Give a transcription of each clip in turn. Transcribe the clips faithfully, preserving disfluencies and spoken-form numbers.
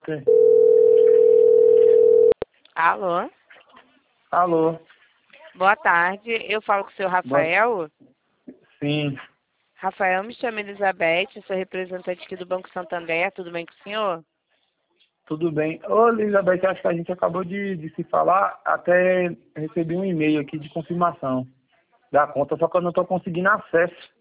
Sim. Alô? Alô? Boa tarde. Eu falo com o seu Rafael. Sim, Rafael, me chamo Elizabeth, sou representante aqui do Banco Santander. Tudo bem com o senhor? tudo bem. Ô, Elizabeth, acho que a gente acabou de, de se falar, até recebi um e-mail aqui de confirmação da conta, só que eu não estou conseguindo acesso.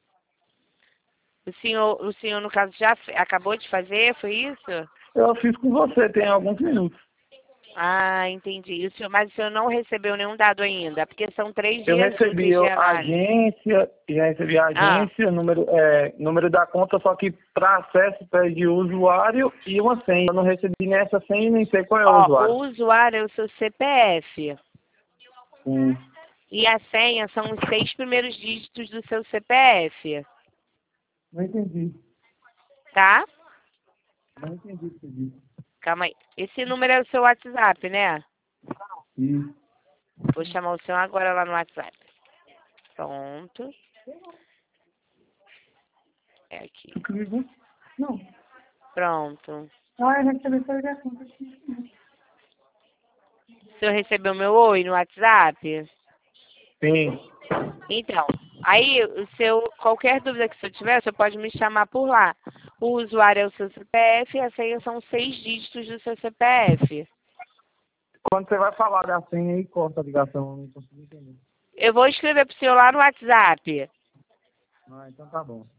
O senhor, o senhor no caso, já fe- acabou de fazer, foi isso? Eu fiz com você, tem alguns minutos. Ah, entendi. E o senhor, mas o senhor não recebeu nenhum dado ainda, porque são três Eu dias recebi úteis de a análise. agência, já recebi a Ah, agência, número, é, número da conta, só que para acesso pede o usuário e uma senha. Eu não recebi nem essa senha e nem sei qual é o ó, usuário. o usuário é o seu C P F. Sim. E a senha são os seis primeiros dígitos do seu C P F, Não entendi. tá? Não entendi o que você disse. Calma aí. Esse número é o seu WhatsApp, né? Isso. Vou chamar o senhor agora lá no WhatsApp. Pronto. É aqui. Tu que ligou? Não. Pronto. Ah, eu recebi essa ligação. O senhor recebeu meu oi no WhatsApp? Sim. Então, aí o seu, qualquer dúvida que o senhor tiver, o senhor pode me chamar por lá. O usuário é o seu C P F e a senha são seis dígitos do seu C P F. Quando você vai falar da senha aí, corta a ligação, eu não consigo entender. Eu vou escrever pro senhor lá no WhatsApp. Ah, então tá bom.